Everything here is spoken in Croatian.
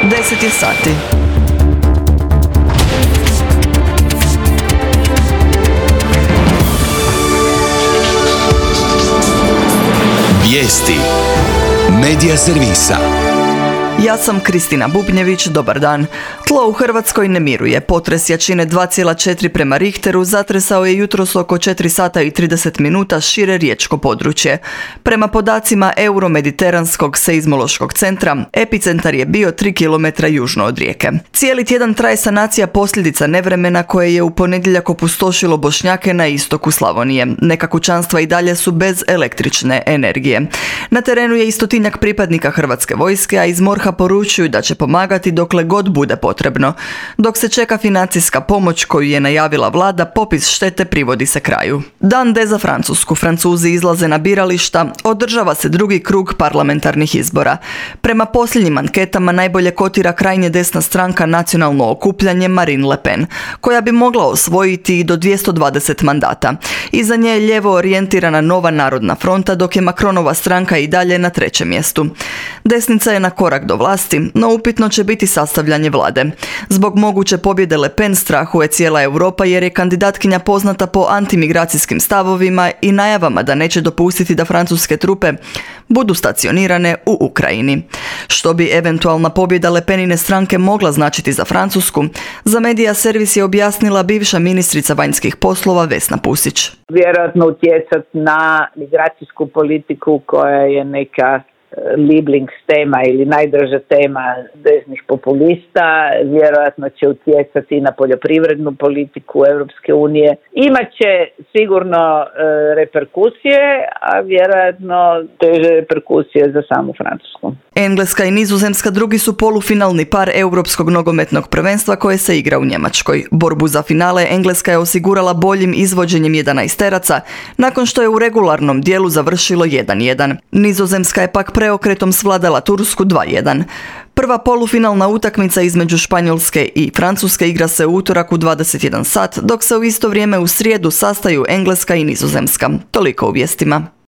10 je sati. Vijesti Medija servisa. Ja sam Kristina Bubnjević, dobar dan. Tlo u Hrvatskoj ne miruje. Potres jačine 2,4 prema Richteru zatresao je jutros oko 4 sata i 30 minuta šire riječko područje. Prema podacima Euromediteranskog seizmološkog centra, epicentar je bio 3 km južno od Rijeke. Cijeli tjedan traje sanacija posljedica nevremena koje je u ponedjeljak opustošilo Bošnjake na istoku Slavonije. Neka kućanstva i dalje su bez električne energije. Na terenu je 100-tinjak pripadnika Hrvatske vojske, a iz MORH-a poručuju da će pomagati dokle god bude potrebno. Dok se čeka financijska pomoć koju je najavila vlada, popis štete privodi se kraju. Dan D za Francusku. Francuzi izlaze na birališta, održava se drugi krug parlamentarnih izbora. Prema posljednjim anketama najbolje kotira krajnje desna stranka Nacionalno okupljanje Marine Le Pen, koja bi mogla osvojiti do 220 mandata. Iza nje je lijevo orijentirana Nova narodna fronta, dok je Macronova stranka i dalje na 3. mjestu. Desnica je na korak do vlasti, no upitno će biti sastavljanje vlade. Zbog moguće pobjede Le Pen strahuje cijela Europa jer je kandidatkinja poznata po antimigracijskim stavovima i najavama da neće dopustiti da francuske trupe budu stacionirane u Ukrajini. Što bi eventualna pobjeda Le Penine stranke mogla značiti za Francusku, za Medija servis je objasnila bivša ministrica vanjskih poslova Vesna Pusić. Vjerojatno utjecati na migracijsku politiku koja je neka Lieblingstema ili najdraža tema desnih populista, vjerojatno će utjecati i na poljoprivrednu politiku Europske unije. Imaće sigurno reperkusije, a vjerojatno teže reperkusije za samu Francusku. Engleska i Nizozemska drugi su polufinalni par Europskog nogometnog prvenstva koje se igra u Njemačkoj. Borbu za finale Engleska je osigurala boljim izvođenjem 11-teraca nakon što je u regularnom dijelu završilo 1-1. Nizozemska je pak preokretom svladala Tursku 2-1. Prva polufinalna utakmica između Španjolske i Francuske igra se u utorak u 21 sat, dok se u isto vrijeme u srijedu sastaju Engleska i Nizozemska. Toliko u vijestima.